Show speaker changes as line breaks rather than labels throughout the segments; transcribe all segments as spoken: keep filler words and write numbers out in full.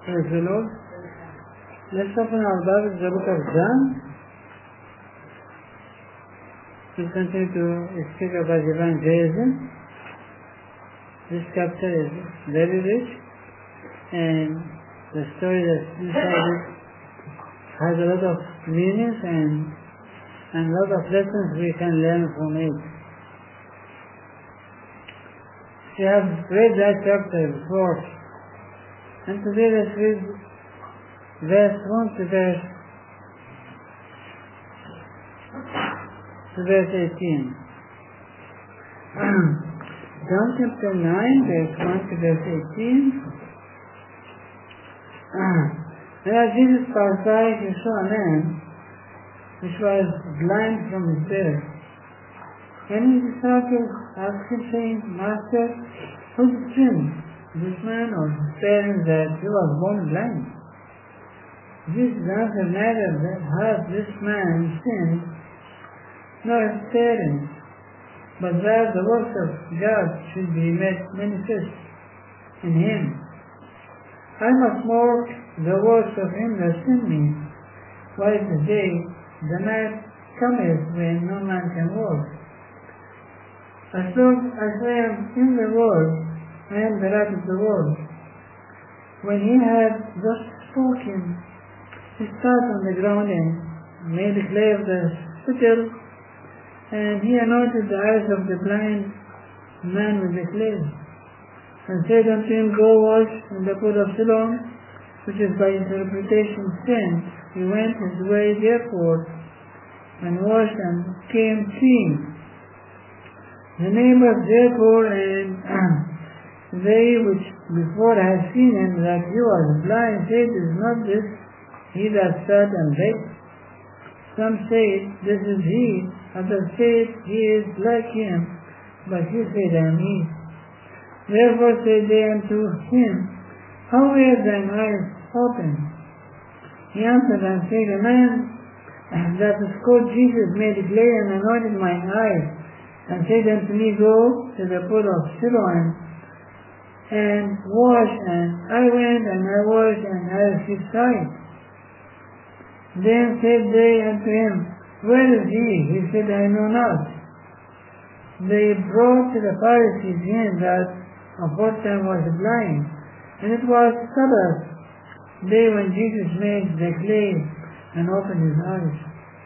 Praise the Lord. Let's open our Bibles, the book of John. We continue to speak about evangelism. This chapter is very rich, and the story that's inside it has a lot of meanings and, and a lot of lessons we can learn from it. We have read that chapter before, and today let's read verse one to verse to verse eighteen. John chapter nine, verse one to verse eighteen. And as Jesus passed by, he saw a man which was blind from his birth. And his disciples asked him, saying, Master, who did sin, this man or his parents, that he was born blind? Jesus answered, neither hath this man sinned, nor his parents, but that the works of God should be made manifest in him. I must work the works of him that sent me, while the day, the night cometh when no man can work. As long as I am in the world, I am the light of the world. When he had thus spoken, he spat on the ground and made clay of the spittle, and he anointed the eyes of the blind man with the clay, and said unto him, Go wash in the pool of Siloam, which is by interpretation sent. He went his way therefore, and washed and came seeing. The neighbors therefore and they which before had seen him that he was blind said, Is not this he that sat and begged? Some say, This is he. Others said, He is like him. But he said, I am he. Therefore said they unto him, How were thine eyes opened? He answered and said, A man that is called Jesus made clay and anointed mine eyes, and said unto me, Go to the pool of Siloam, and wash. And I went, and I washed, and I received sight. Then said they unto him, Where is he? He said, I know not. They brought to the Pharisees him that aforetime was blind, and it was Sabbath day when Jesus made the clay and opened his eyes.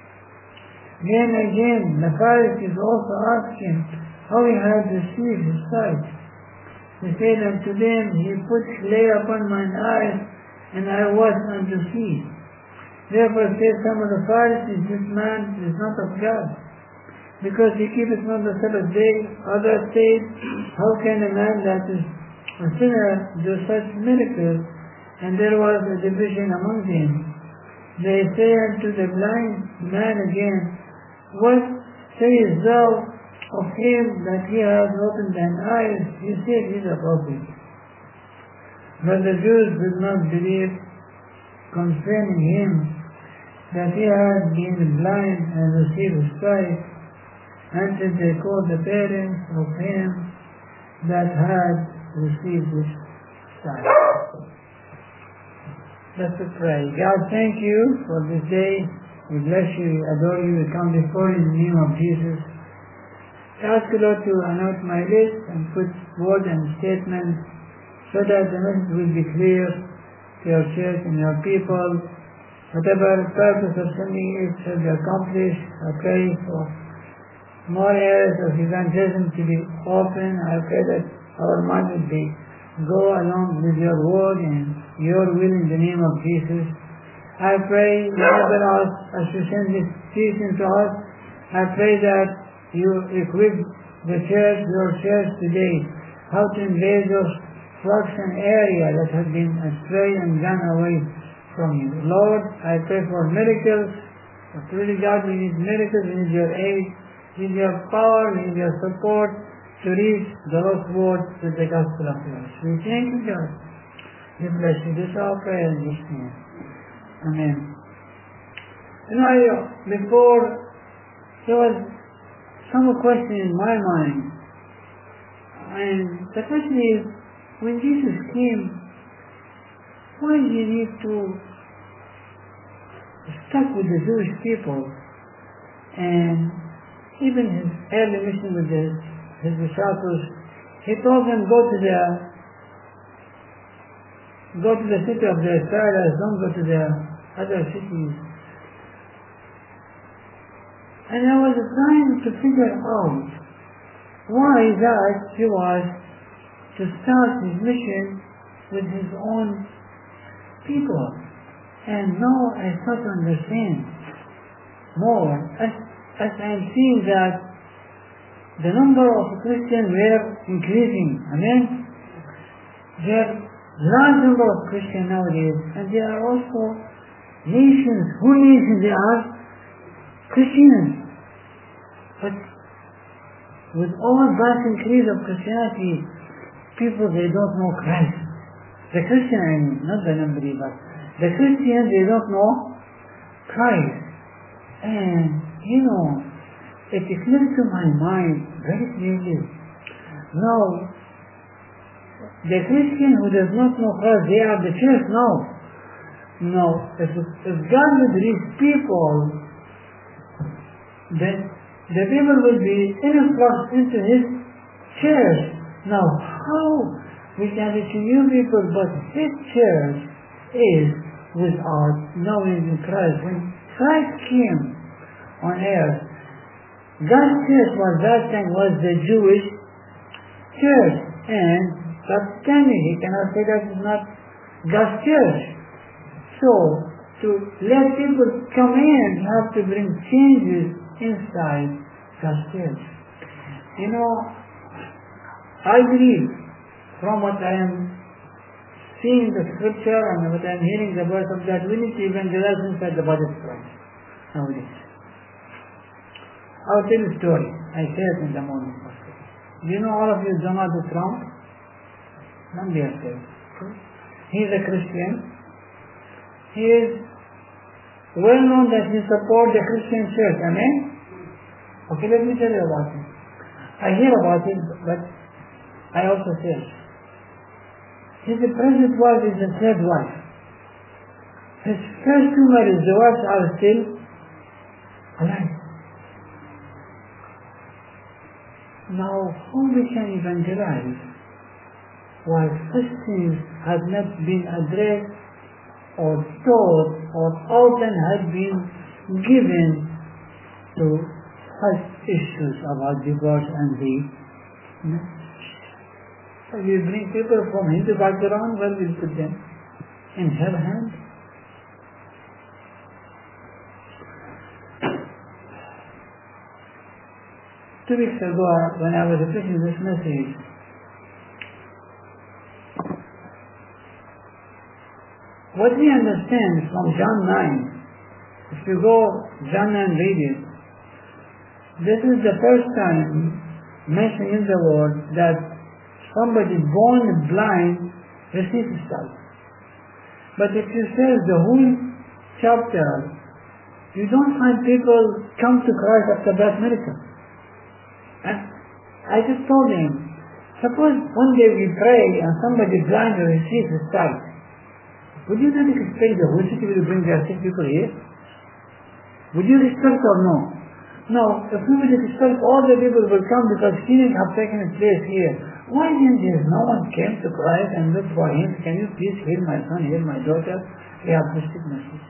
Then again the Pharisees also asked him how he had received his sight. He said unto them, He put clay upon mine eyes, and I was unto see. Therefore said some of the Pharisees, This man is not of God, because he keepeth not the Sabbath day. Others said, How can a man that is a sinner do such miracles? And there was a division among them. They say unto the blind man again, What sayest thou of him that he hath opened thine eyes? He said, He is a prophet. But the Jews did not believe concerning him, that he had been blind and received his sight, until they called the parents of him that had received his sight. Let's pray. God, thank you for this day. We bless you, we adore you, we come before you in the name of Jesus. I ask you, Lord, to anoint my lips and put words and statements so that the message will be clear to your church and your people. Whatever purpose of sending it shall be accomplished. I pray for more areas of evangelism to be open. I pray that our mind will be go along with your word and your will in the name of Jesus. I pray, enable us as you send this teaching to us. I pray that you equip the church, your church today, how to invade those flocks and area that have been astray and gone away from you. Lord, I pray for miracles. But really, God, we need miracles, we need your aid, we need your power, we need your support to reach the lost world with the gospel of yours. We thank you, God. We bless you. This is our prayer in this name. Amen. You know, before, there was some question in my mind. And the question is, when Jesus came, why do you need to stuck with the Jewish people? And even his early mission with his, his disciples, he told them, go to the go to the city of the Israelites, don't go to the other cities. And I was trying to figure out why that he was to start his mission with his own people. And now I start to understand more as, as I'm seeing that the number of Christians were increasing. Amen? There are large number of Christians nowadays, and there are also nations, whole nations they are Christians. But with all vast increase of Christianity, people they don't know Christ. The Christian, I mean, not the non-believer. The Christians they don't know Christ. And you know, it clicks to my mind very clearly. Now, the Christian who does not know Christ, they are the church now. Now, if, if God would reach people, then the people will be influxed into His church. Now, how we can reach new people, but His church is without knowing Christ. When Christ came on earth, God's church was that time was the Jewish church, and that's standing. He cannot say that is not God's church. So, to let people come in, you have to bring changes inside God's church. You know, I believe from what I am seeing the scripture and what I am hearing the voice of God, we need to evangelize inside the body of Christ nowadays. I'll tell you a story. I said in the morning. Do you know all of you Donald Trump? None there says. He is a Christian. He is well known that he supports the Christian church. Amen? Okay, let me tell you about him. I hear about it, but I also say his present wife is the third wife. His first two marriages, the wives are still alive. Now, how we can evangelize while such things have not been addressed or taught or often have been given to such issues about divorce and the so we bring people from Hindu background, where we put them? In her hand? Two weeks ago, when I was preaching this message, what we understand from John nine, if you go John nine read it, this is the first time mentioned in the word that somebody born blind receives sight. But if you say the whole chapter, you don't find people come to Christ after that miracle. And I just told him, suppose one day we pray and somebody blind receives his sight. Would you not expect the whole city will bring their sick people here? Would you expect or no? No, if we would expect all the people will come because healing have taken its place here. Why then there no one came to Christ and looked for him? Can you please heal my son, heal my daughter? We have this message.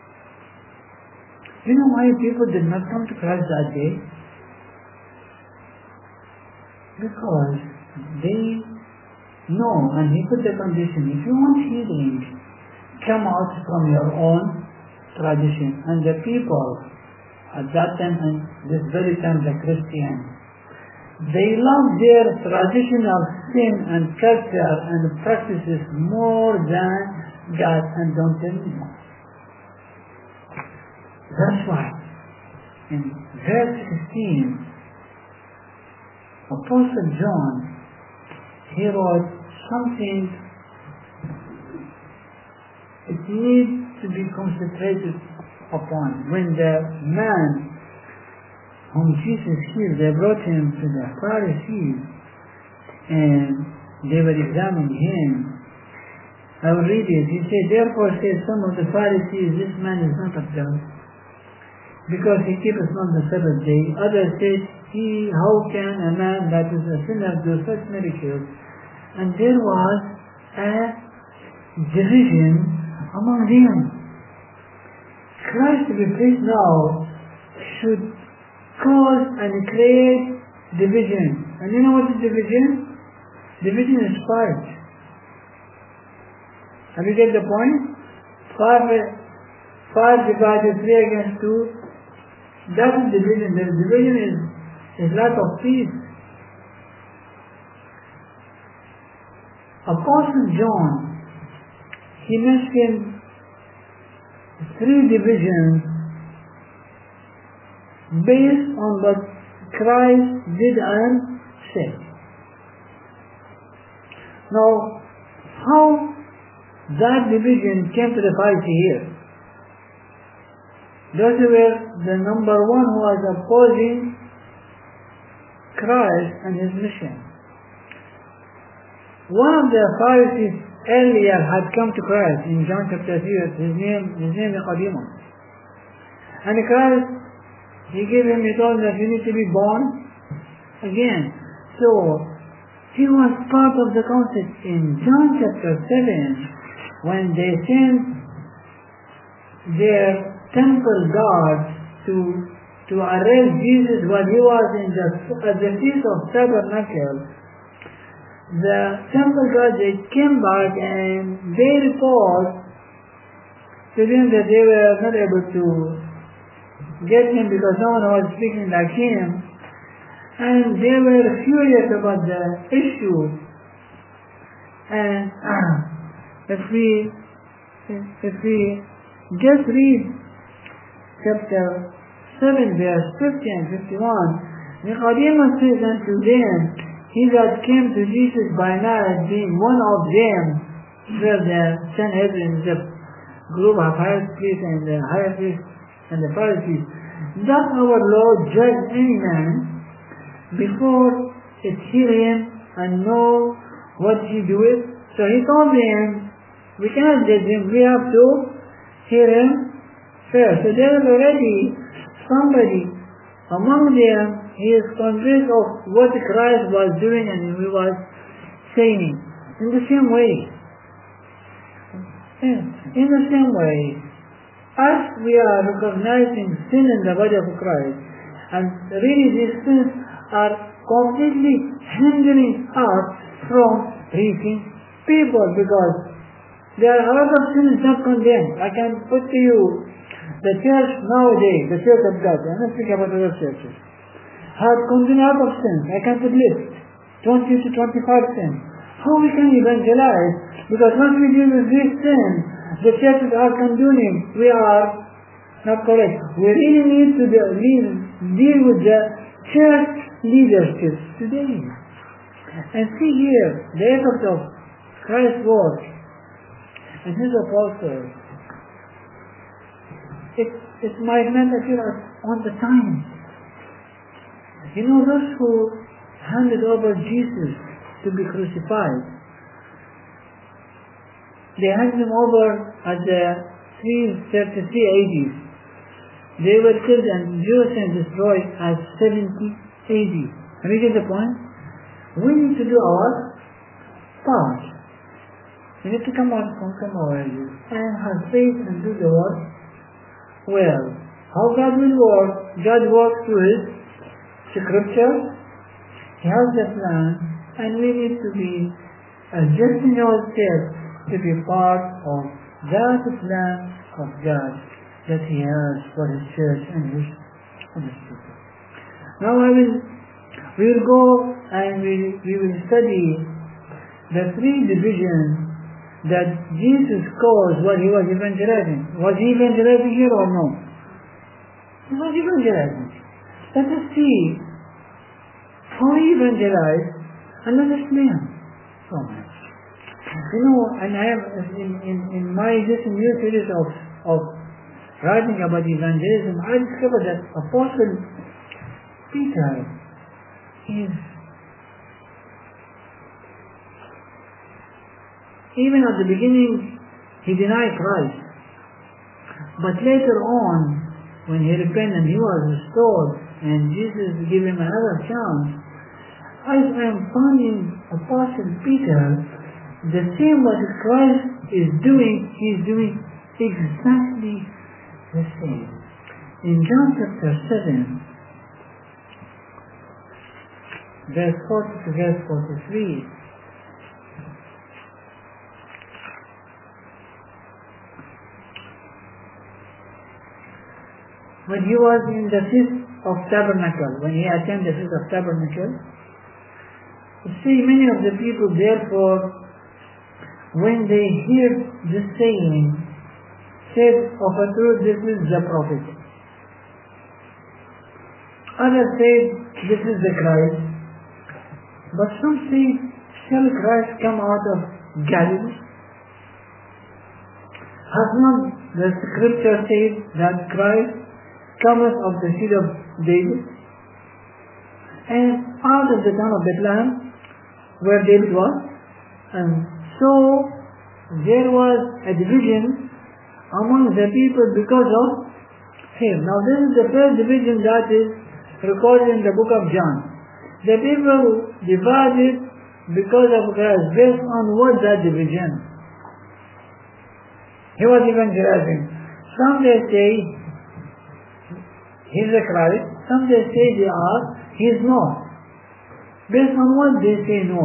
You know why people did not come to Christ that day? Because they know, and he put the condition, if you want healing, come out from your own tradition. And the people at that time, and this very time, the Christians, they love their traditional sin and culture and practices more than God, and don't tell me more. That's why in verse sixteen, Apostle John, he wrote something it needs to be concentrated upon. When the man whom Jesus healed, they brought him to the Pharisees and they were examining him, I will read it. He said, therefore said some of the Pharisees, this man is not of God, because he keepeth not the Sabbath day. Others said, he, how can a man that is a sinner do such miracles? And there was a division among them. Christ, to be praised now, should cause and create division. And you know what is division? Division is fight. Have you get the point? Five, five divided three against two. That is division. The division is, is lack of peace. Apostle John, he mentioned three divisions based on what Christ did and said. Now, how that division came to the Pharisee here? Those were the number one who was opposing Christ and his mission. One of the Pharisees earlier had come to Christ in John chapter three. His name, his name is Nicodemus. And Christ, he gave him, he told him that you need to be born again. So, he was part of the council in John chapter seven when they sent their temple guards to to arrest Jesus while he was in the at the Feast of Tabernacle. The temple guards, they came back and they report to them that they were not able to get him because no one was speaking like him, and they were furious about the issue. And uh, if we if we just read chapter seven verse fifty and fifty-one, Nicodemus says unto them, he that came to Jesus by night, being one of them, where the Sanhedrin, the group of high priests and the high priests and the Pharisees, doth our Lord judge any man before it hear him and know what he doeth? So he told them, we cannot judge him, we have to hear him first. So there is already somebody among them. He is convinced of what Christ was doing and he was saying. In the same way, in the same way, as we are recognizing sin in the body of Christ, and really these sins are completely hindering us from reaching people, because there are a lot of sins not condemned. I can put to you the church nowadays, the church of God, I'm not speaking about other churches, have condemned a lot of sins. I can put list, twenty to twenty-five sins. How we can evangelize? Because once we deal with these sins, the churches are condemning. We are not correct. We really need to deal, deal with the church leadership today. And see here, the effect of Christ's work and his apostles. It, it might not appear on the time. You know, those who handed over Jesus to be crucified, they handed him over at the three thirty-three A D. They were killed and Jerusalem destroyed at seventy A D. Have you get the point? We need to do our part. We need to come out from some oasis and have faith and do the work well. How God will work? God works through his scripture. He has the plan, and we need to be adjusting ourselves to be part of that plan of God that he has for his church and his, and his people. Now I will, we will go and we, we will study the three divisions that Jesus caused while he was evangelizing. Was he evangelizing here or no? He was evangelizing. Let us see how he evangelized and let us learn from him. You know, and I have in, in, in my this new series of, of writing about evangelism, I discovered that Apostle Peter is even at the beginning, he denied Christ. But later on, when he repented and he was restored, and Jesus gave him another chance, I am finding Apostle Peter, the same what Christ is doing, he is doing exactly the same. In John chapter seven, verse forty to verse forty-three, when he was in the Feast of Tabernacle, when he attended the Feast of Tabernacle, you see many of the people therefore, when they hear this saying, said, of a truth, this is the prophet. Others say, this is the Christ. But some say, shall Christ come out of Galilee? Has not the scripture said that Christ cometh of the seed of David? And out of the town of Bethlehem, where David was. And so, there was a division among the people because of him. Now this is the first division that is recorded in the book of John. The people divided because of Christ. Based on what that division? He was evangelizing. Some they say he is the Christ. Some they say they are. He is not. Based on what they say no?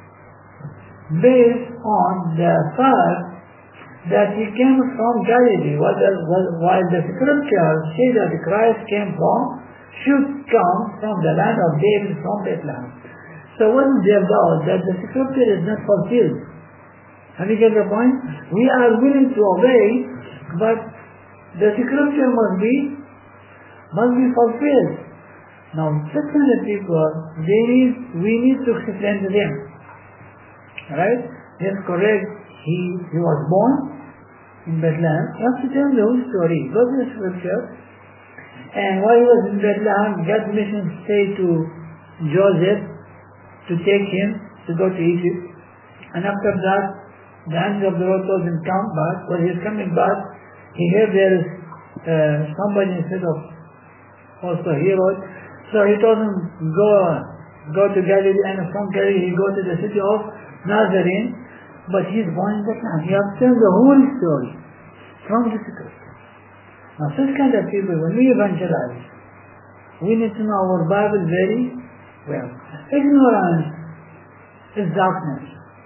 Based on the fact that he came from Galilee, while the scriptures say that Christ came from, should come from the land of David, from Bethlehem. So what is their doubt? That the scripture is not fulfilled. Have you get the point? We are willing to obey, but the scripture must be must be fulfilled. Now, such kind of people, they need, we need to explain to them. Right? Yes, correct. He he was born in Bethlehem. You have to tell the whole story. Go to the scripture. And while he was in Bethlehem, God's mission say to Joseph to take him to go to Egypt. And after that, the angel of the Lord told him, come back. When he is coming back, he heard there is uh, somebody instead of also Herod. So he told him, go, go to Galilee, and from Galilee he go to the city of Nazareth. But he is born in Bethlehem. He has told the whole story from the scripture. Now such kind of people, when we evangelize, we need to know our Bible very well. Ignorance is darkness.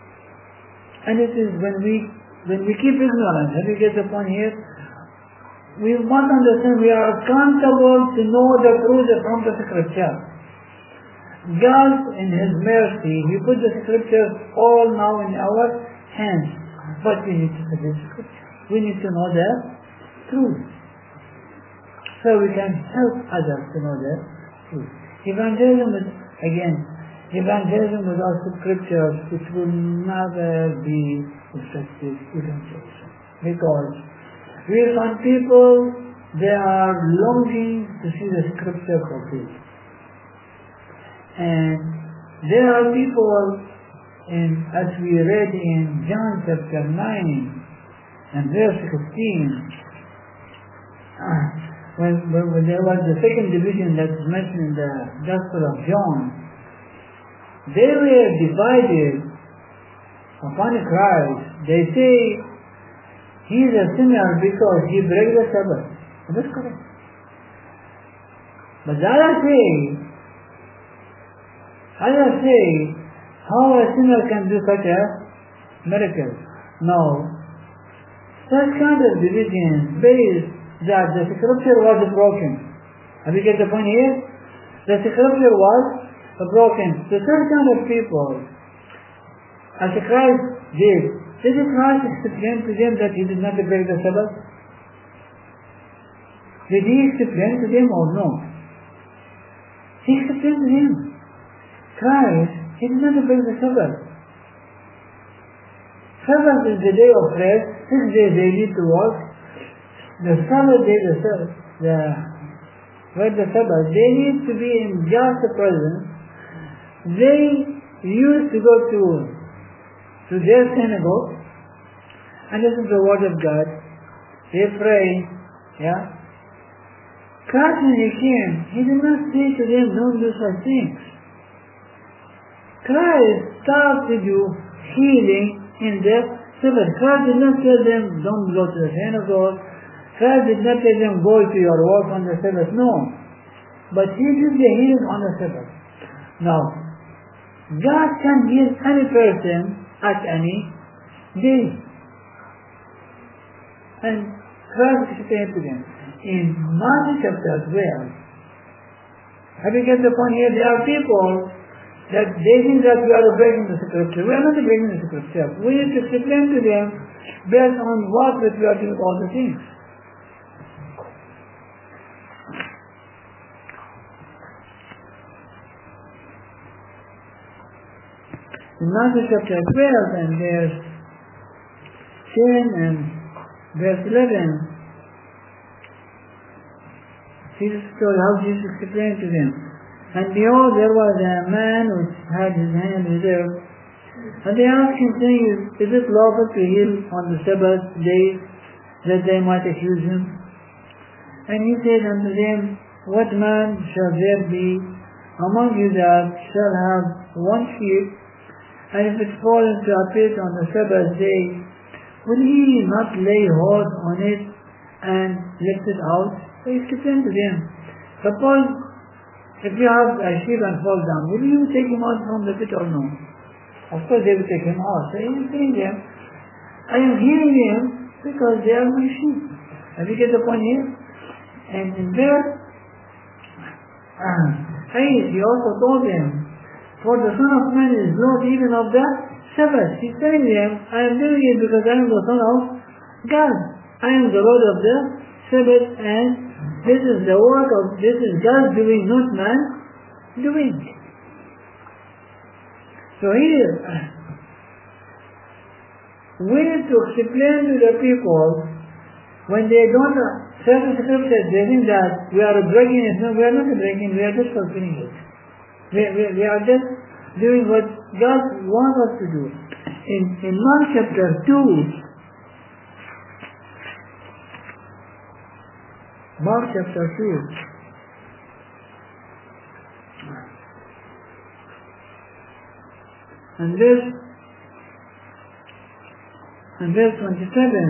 And it is when we when we keep ignorance, have you get the point here? We must understand we are accountable to know the truth from the scripture. God in His mercy, He put the scriptures all now in our hands. But we need to know the scripture. We need to know the truth. So we can help others to know the truth. Evangelism is, again, evangelism without scriptures, it will never be effective evangelism. Because we find people, they are longing to see the scripture fulfilled. And there are people, in, as we read in John chapter nine and verse sixteen, when, when, when there was the second division that is mentioned in the Gospel of John, they were divided upon Christ. They say he is a sinner because he breaks the Sabbath. That's correct. But the other say, others say, how a sinner can do such a miracle? No. Such kind of division based that the scripture was broken. Have you get the point here? The scripture was broken. The third kind of people, as Christ did, did Christ explain to them that he did not break the Sabbath? Did he explain to them or no? He explained to them. Christ, he did not break the Sabbath. Sabbath is the day of rest. Six days they need to work. The Sabbath day, the, the, where the Sabbath, they need to be in God's presence. They used to go to, to their synagogue and listen to the word of God. They pray, yeah. Christ, when he came, he did not say to them, don't do such things. Christ started to do healing in the Sabbath. Christ did not tell them, don't go to the synagogue. Christ did not tell them, go to your work on the Sabbath. No. But he did the healing on the Sabbath. Now, God can heal any person at any day. And Christ explained to them in Matthew chapter twelve. Have you get the point here? There are people that they think that we are breaking the scripture. We are not breaking the scripture. We need to explain to them based on what we are doing all the things. In Matthew chapter twelve and verse ten and verse eleven, Jesus told how Jesus explained to them. And behold, there was a man which had his hand reserved. And they asked him, saying, is it lawful to heal on the Sabbath day, that they might accuse him? And he said unto them, what man shall there be among you that shall have one sheep, and if it fall into a pit on the Sabbath day, will he not lay hold on it and lift it out? So he explained to them, suppose if you have a sheep and fall down, will you take him out from the pit or no? Of course they will take him out. So he is saying them, I am healing them because they are my sheep. Have you get the point here? And in verse eight, he also told them, for the Son of Man is Lord even of the Sabbath. He's telling them, I am doing it because I am the Son of God. I am the Lord of the Sabbath, and this is the work of, this is God doing, not man doing. So here, we need to explain to the people, when they don't, certain scriptures, they think that we are breaking it. No, we are not breaking, we are just fulfilling it. We, we, we are just doing what God wants us to do. In, in Mark chapter two, Mark chapter two, and this, and verse twenty-seven,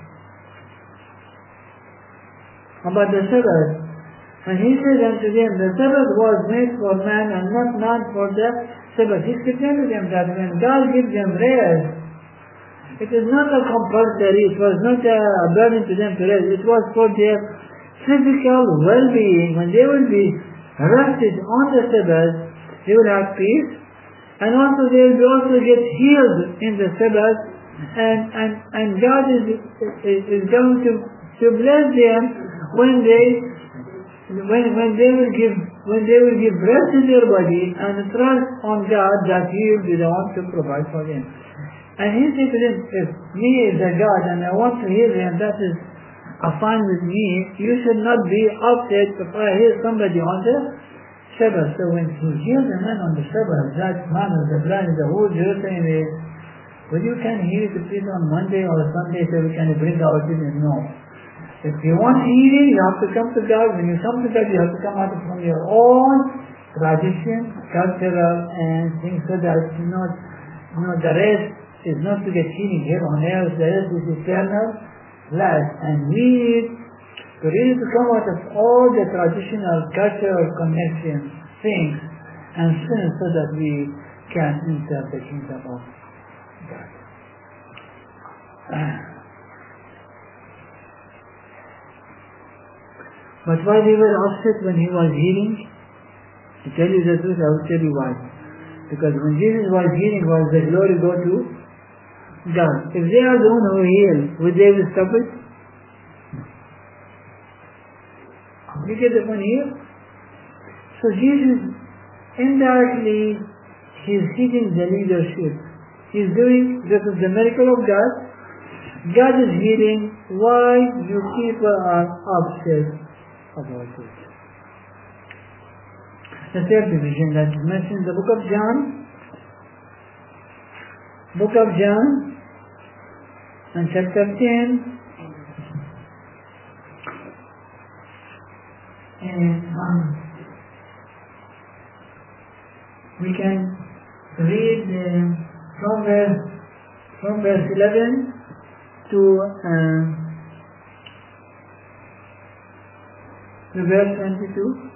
about the Sabbath. And he said unto them, the Sabbath was made for man and not man for the Sabbath. He explained to them that when God gives them rest, it is not a compulsory, it was not a burden to them to rest, it was for their physical well-being. When they will be rested on the Sabbath, they will have peace, and also they will also get healed in the Sabbath, and, and, and God is, is, is going to, to bless them when they When, when they will give when they will give breath to their body and trust on God that He will be the one to provide for them. And He said to them, if me is a God and I want to heal them, that is fine with me. You should not be upset if I heal somebody on the Sabbath. So when He healed the man on the Sabbath, that man was the blind, the whole Jerusalem is, well, you can heal the people on Monday or Sunday, so we can bring our children. No. If you want healing, you have to come to God. When you come to God, you have to come out from your own tradition, cultural, and things so that you know, you know, the rest is not to get healing here on earth. The rest is eternal life. And we need to really to come out of all the traditional, cultural connections, things, and sins so that we can enter the kingdom of God. But why they were upset when He was healing? To tell you the truth, I will tell you why. Because when Jesus was healing, was the glory go to God. If they are the one who heal, would they will stop it? You get the point here? So Jesus, indirectly, He is seeking the leadership. He is doing, this is the miracle of God. God is healing. Why you people are upset about it? The third division that is mentioned in the book of John, book of John, And chapter ten, and um, we can read uh, from verse from verse eleven to uh, to verse twenty-two.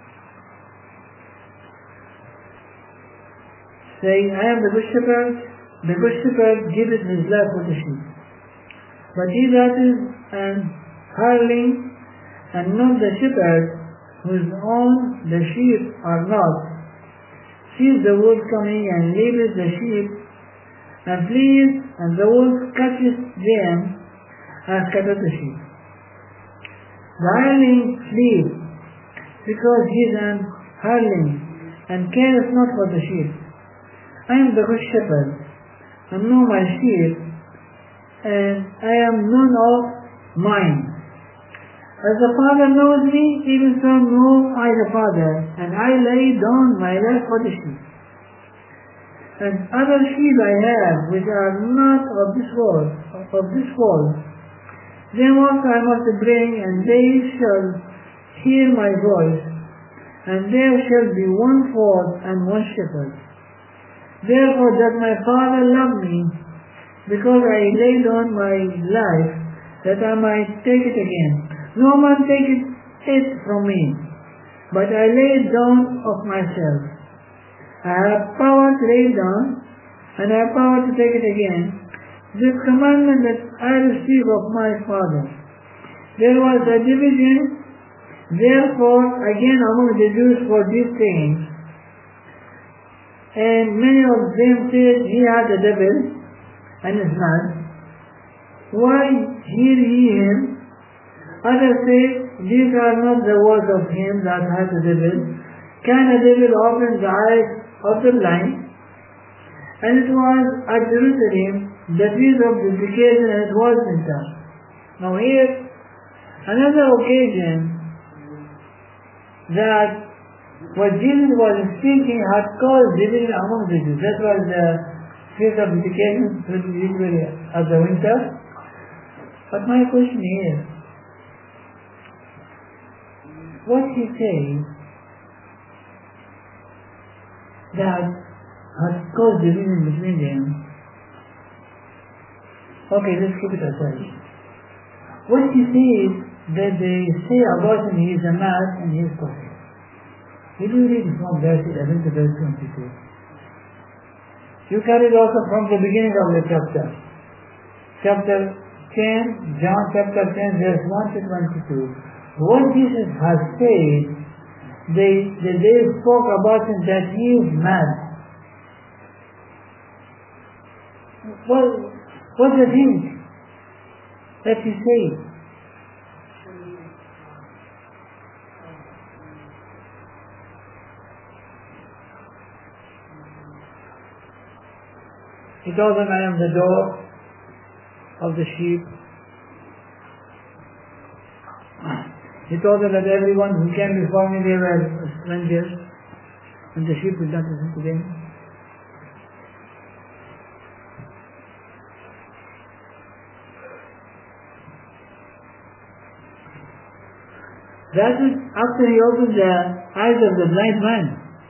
Saying, I am the good shepherd, the good shepherd giveth his life for the sheep. But he that is an hireling, and not the shepherd, whose own the sheep are not, sees the wolf coming, and leaveth the sheep, and flees, and the wolf catches them, and scattereth the sheep. The hireling flees, because he is an hireling, and careth not for the sheep. I am the good shepherd, and know my sheep, and I am known of mine. As the Father knows me, even so know I the Father, and I lay down my life for the sheep. And other sheep I have, which are not of this world, of this fold, them also I must bring, and they shall hear my voice, and there shall be one fold and one shepherd. Therefore does my Father love me, because I laid down my life, that I might take it again. No man taketh it from me, but I lay it down of myself. I have power to lay it down, and I have power to take it again. This commandment that I receive of my Father. There was a division, therefore, again among the Jews for these things. And many of them said, he had a devil, and is mad. Why hear ye him? Others said, these are not the words of him that hath the devil. Can a devil open the eyes of the blind? And it was at Jerusalem the feast of dedication, and it was winter. Now here, another occasion that what Jesus was speaking had caused division among the Jews. That was the feast of dedication, which is usually at the winter. But my question is, what he says that has caused division between them? Okay, let's keep it aside. What he says that they say about him, he is a man and he is perfect. If you read from verse eleven to verse twenty-two, you carry it also from the beginning of the chapter. Chapter ten, John chapter ten, verse one to twenty-two. What Jesus has said, they, they, they spoke about him that he is mad. What, what's the thing that he said? He told them, I am the door of the sheep. He told them that everyone who came before me, they were strangers, and the sheep would not listen to them. That is after he opened the eyes of the blind man.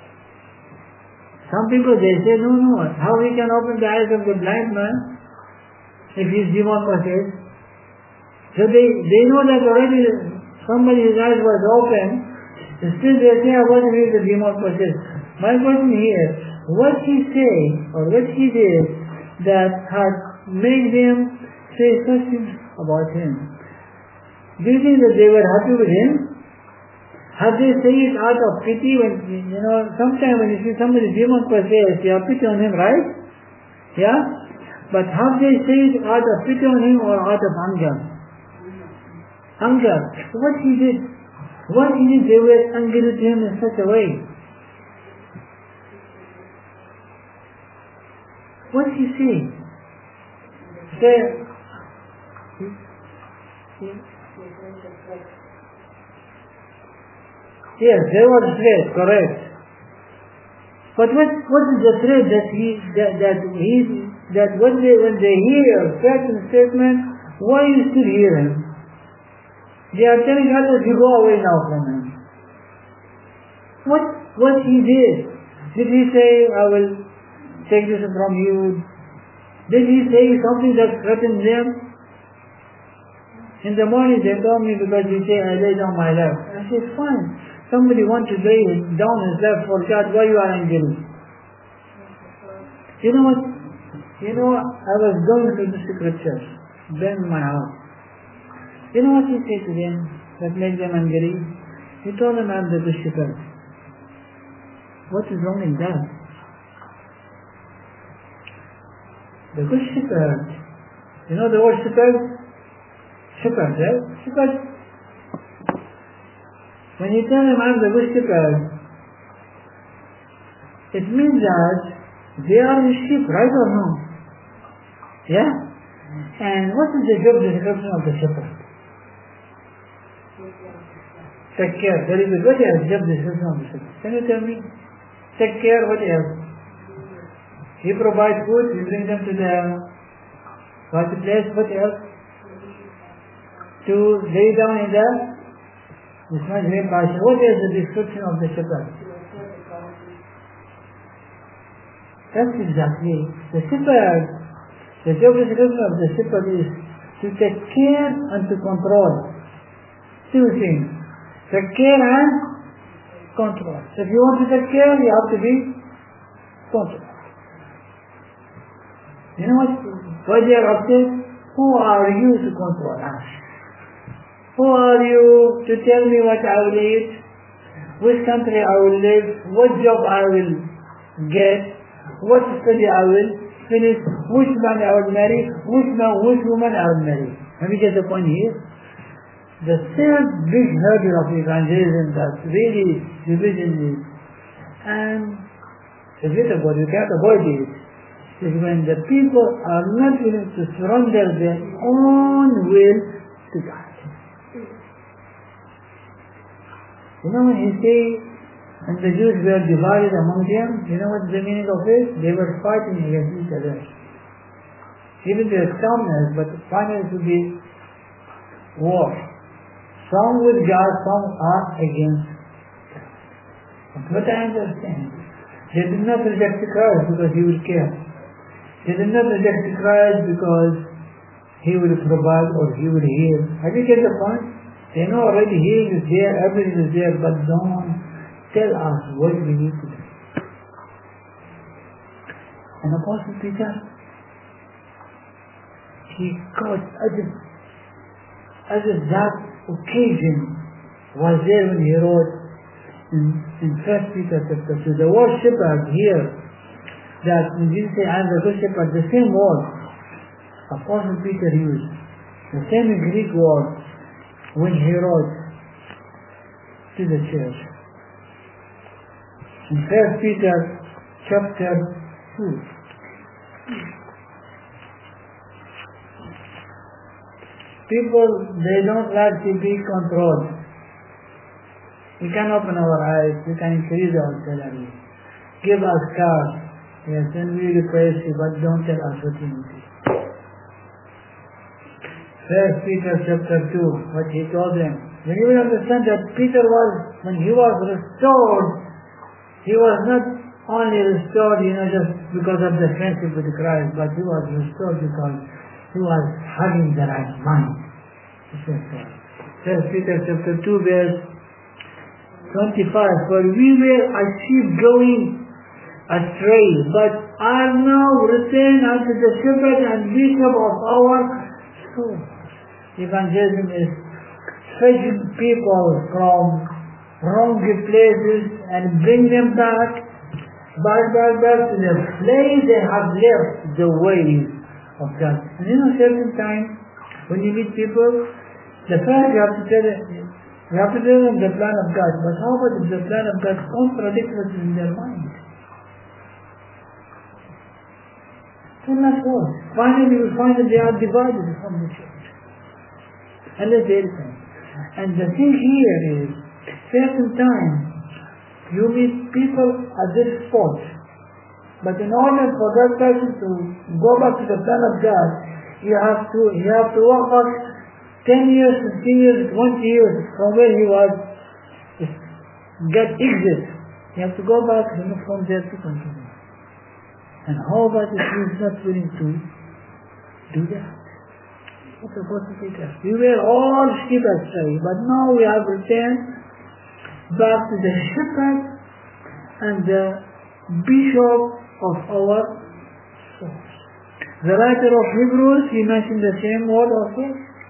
Some people, they say, no, no, how he can open the eyes of the blind man if he is demon possessed? So they, they know that already somebody's eyes was open, still they say about him he is a demon possessed. My question here, what he say, or what he did that had made them say such things about him? Do you think that they were happy with him? Have they say it out of pity? When, you know, sometimes when you see somebody demon possessed, you have pity on him, right? Yeah? But have they say it out of pity on him or out of anger? Anger. What he did? What he did, they were angry with him in such a way. What did he say? Say, yes, there was threat, correct. But what what is the threat that he that that he that when they when they hear certain statement Why you still hear him? They are telling others, you go away now from him. What, what he did? Did he say, I will take this from you? Did he say something that threatened them? In the morning they told me because he said, I lay down my lap. I said, fine. Somebody wants to lay down his lap for God, why you are angry? You know what? You know what? I was going to the secret church, then in my house. You know what he said to them that made them angry? He told them, I'm the good shepherd. What is wrong in that? The good shepherd. You know the word shepherd? Shepherd, right? Shepherd. When you tell them I'm the good shepherd, it means that they are the sheep, right or no? Yeah? And what is the job description of the shepherd? Take care. Very good. What else? Job description of the shepherd. Can you tell me? Take care. What else? He provides food. He brings them to the right place. What else? To lay down in the this much green pasture. What is the description of the shepherd? That's exactly the shepherd. The job description of the shepherd is to take care and to control. Two things. Take care and control. So if you want to take care, you have to be controlled. You know what? What they are up to? Who are you to control us? Who are you to tell me what I will eat? Which country I will live? What job I will get? What study I will finish? Which man I will marry? Which man, which woman I will marry? Let me get the point here. The third big hurdle of evangelism that really division is, and forget about it, you can't avoid it, is when the people are not willing to surrender their own will to God. You know when you say, and the Jews were divided among them, you know what the meaning of it? They were fighting against each other. Even there is calmness, but finally it will be war. Some with God, some are against God. But I understand. They did not reject Christ because He will care. They did not reject Christ because He will provide or He will heal. Have you get the point? They know already healing is there, everything is there, but don't tell us what we need to do. And Apostle Peter, he caught as if, as if that occasion was there when he wrote in, in First Peter chapter two. The word shepherd here, that when Jesus said, I am the good shepherd, the same word Apostle Peter used, the same Greek word when he wrote to the church. In First Peter chapter two. People, they don't like to be controlled. We can open our eyes, we can increase our salary. Give us cars, yes, and we request you, but don't tell us what we need. First Peter chapter two, what he told them. When you will understand that Peter was, when he was restored, he was not only restored, you know, just because of the friendship with Christ, but he was restored because he was having the right mind. First Peter chapter two, verse twenty-five. For we were as sheep going astray, but are now returned unto the shepherd and bishop of our soul. Evangelism is fetching people from wrong places and bring them back, back, back, back to the place they have left the ways of God. And you know, certain time when you meet people, the first you have to tell them, you have to tell them the plan of God. But how about if the plan of God contradicts what's in their mind? It will not work. Finally, you will find that they are divided from the church. Unless they repent. And the thing here is, certain time, you meet people at this spot. But in order for that person to go back to the plan of God, you have to you have to walk back ten years, fifteen years, twenty years from where he was, get exit. You have to go back you know, from there to continue. And how about if he is not willing to do that? What about the teacher? We were all sheep astray, but now we have returned back to the shepherd and the bishop of our souls. The writer of Hebrews, he mentioned the same word also.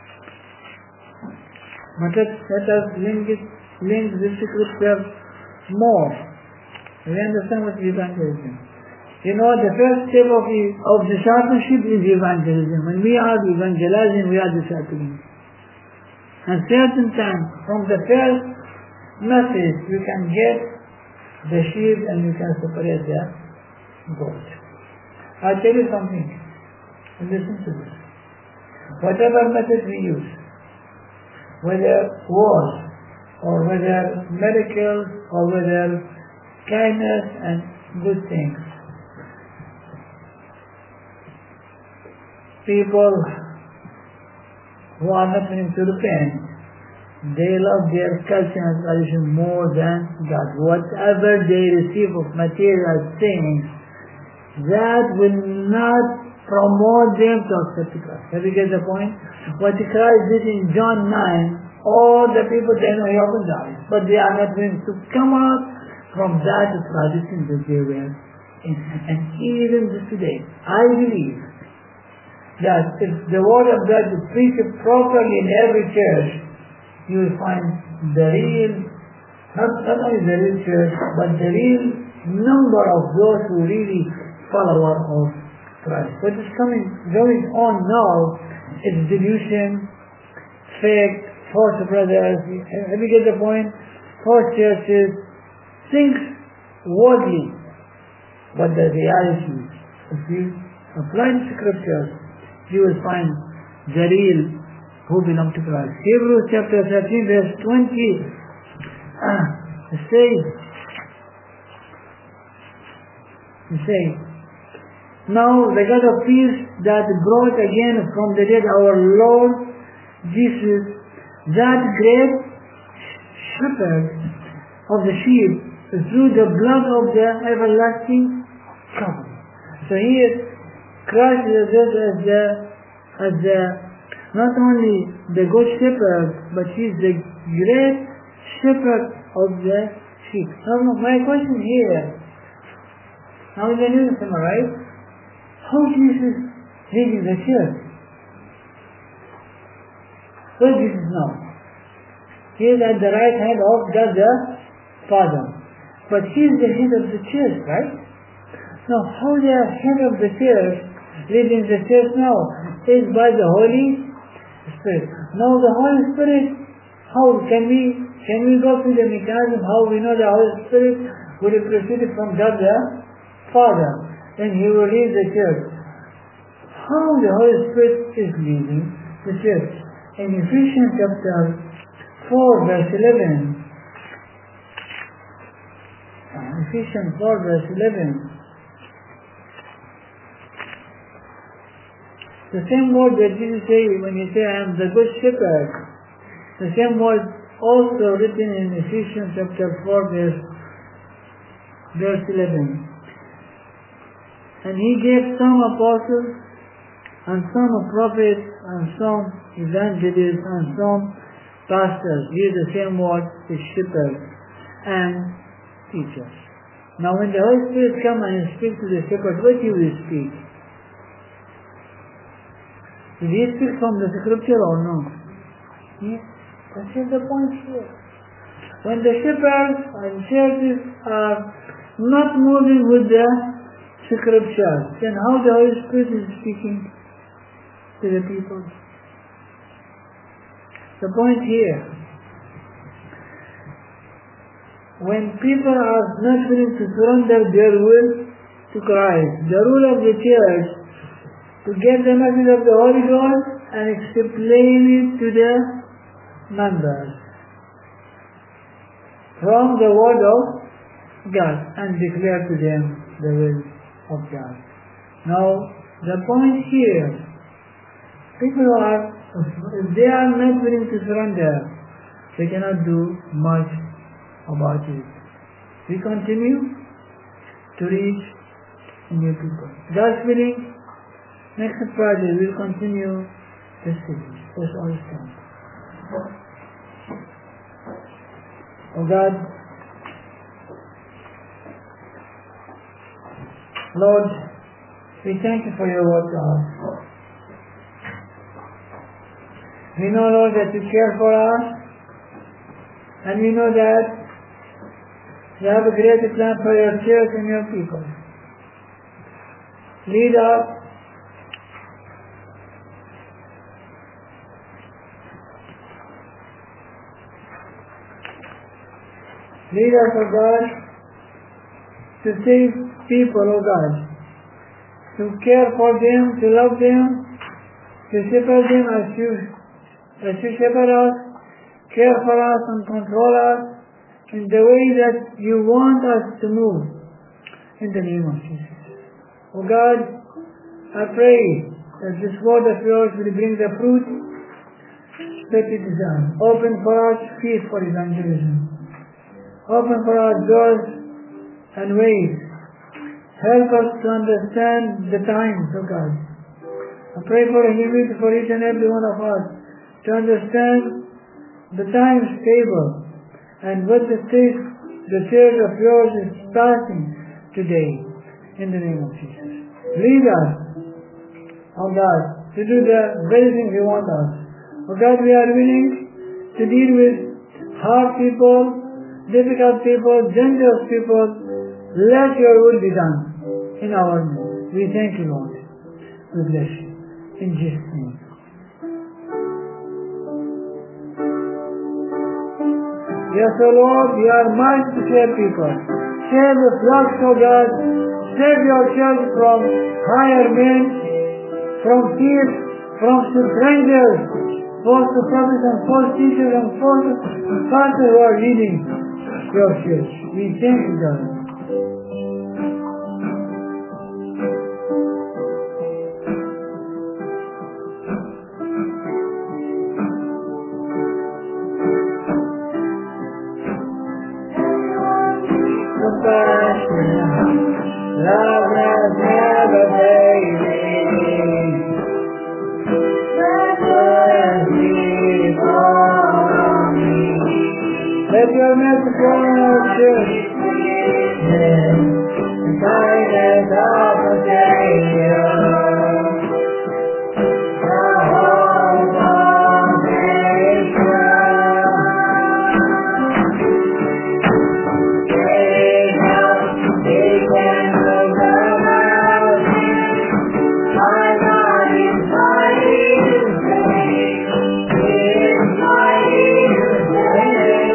But let, let us link it, link this scripture more. We understand what evangelism. You know, the first step of the, of discipleship is evangelism. When we are evangelizing, we are discipling. And certain times, from the first message, you can get the sheep and you can separate the goat. I'll tell you something. Listen to this. Whatever method we use, whether words, or whether miracles, or whether kindness and good things, people who are not willing to repent, they love their culture and tradition more than God. Whatever they receive of material things, that will not promote them to accept Christ. Have you get the point? What Christ did in John nine, all the people they know he often died, but they are not willing to come out from that tradition that they were in. And even today, I believe that if the word of God is preached properly in every church, you will find the real, not, not only the real church, but the real number of those who really follower of Christ. What is coming, going on now is delusion, fake, false brothers. Have you get the point? False churches, things worldly, but the reality, if you apply the scriptures, you will find the real who belong to Christ. Hebrews chapter thirteen verse twenty uh, says, it says, now the God of peace that brought again from the dead our Lord Jesus, that great shepherd of the sheep, through the blood of the everlasting covenant. So here Christ is addressed as the, as the, not only the good shepherd, but he is the great shepherd of the sheep. Now my question here, now in the New Testament, right? How Jesus leading the church? Where Jesus now? He is at the right hand of God the Father. But he is the head of the church, right? Now how the head of the church leading the church now is by the Holy Spirit. Now the Holy Spirit, how can we can we go through the mechanism how we know the Holy Spirit will be proceeded from God the Father, and he will lead the church. How the Holy Spirit is leading the church? In Ephesians chapter four verse eleven, Ephesians four verse eleven, the same word that Jesus said when he said, I am the good shepherd, the same word also written in Ephesians chapter four verse, verse eleven. And he gave some apostles, and some prophets, and some evangelists, and some pastors. Here the same word is shepherd and teachers. Now when the Holy Spirit comes and speaks to the shepherd, what he will speak? Did he speak from the scripture or no? Yes, that's the point here. When the shepherds and churches are not moving with the scriptures, then how the Holy Spirit is speaking to the people? The point here, when people are not willing to surrender their will to Christ, the rule of the church to get the message of the Holy Ghost and explain it to the members from the word of God and declare to them the will of God. Now, the point here People who are, if they are not willing to surrender, they cannot do much about it. We continue to reach new people. God's willing, next Friday we will continue this series. Let's all stand. Oh God, Lord, we thank you for your word to us. We know, Lord, that you care for us, and we know that you have a greater plan for your church and your people. Lead us Lead us, O God, to save people, O God, to care for them, to love them, to shepherd them as you, as you shepherd us, care for us and control us in the way that you want us to move, in the name of Jesus. O God, I pray that this word of yours will bring the fruit that it is done. Open for us feet for evangelism. Open for our doors and ways. Help us to understand the times, O God. I pray for humility for each and every one of us to understand the times table and what the state the church of yours is passing today in the name of Jesus. Lead us, O God, to do the very thing you want us. O God, we are willing to deal with hard people, difficult people, dangerous people. Let your will be done in our midst. We thank you, Lord. We bless you. In Jesus' name. Yes, O Lord, you are mighty to save people. Save the flocks, O God. Save your church from higher men, from thieves, from strangers, false prophets and false teachers and false pastors who are leading your church. We thank you, God. Compassion, love has never faded. Let your message go in our church. The kindness of the Savior. The hope of Israel. Take out the candles of love. My God is mighty to save. He is mighty to save.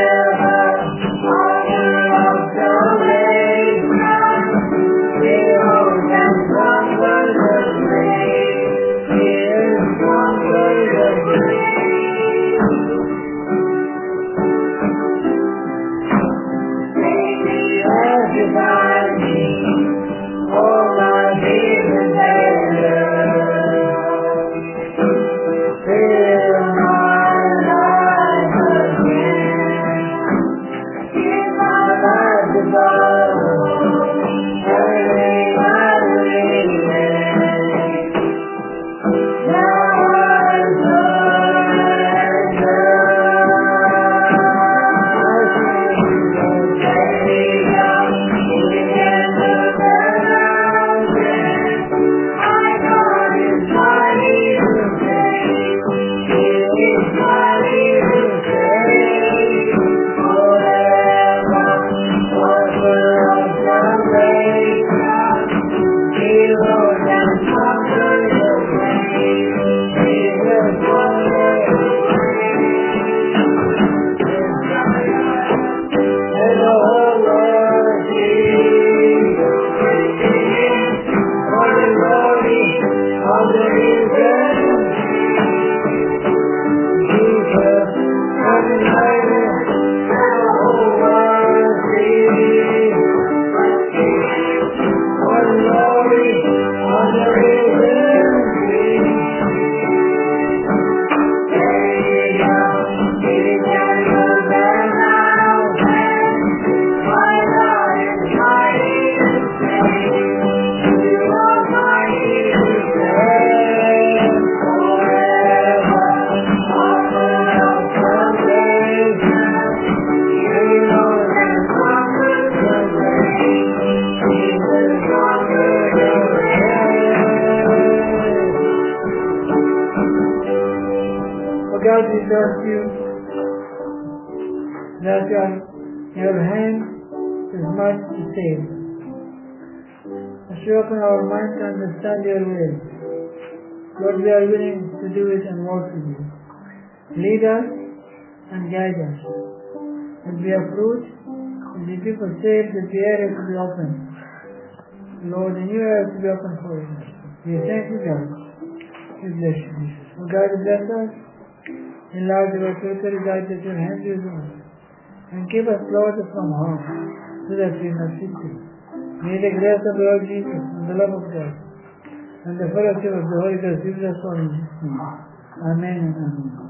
Forever, honor of salvation. Oh God, we trust you that your, your hand is much to save. As you open our mind to understand your will, Lord, we are willing to do it and walk with you. Lead us and guide us. That we have fruit, and the people saved, that the area to be open. Lord, the new area to be open for us. We thank you, God. We bless you, Jesus. Oh God, bless us. Enlarge our territory, God, that your hand is on us. And keep us, Lord, from harm, so that we may seek you. May the grace of the Lord Jesus and the love of God and the fellowship of the Holy Ghost be with us all in Jesus' name. Amen and amen.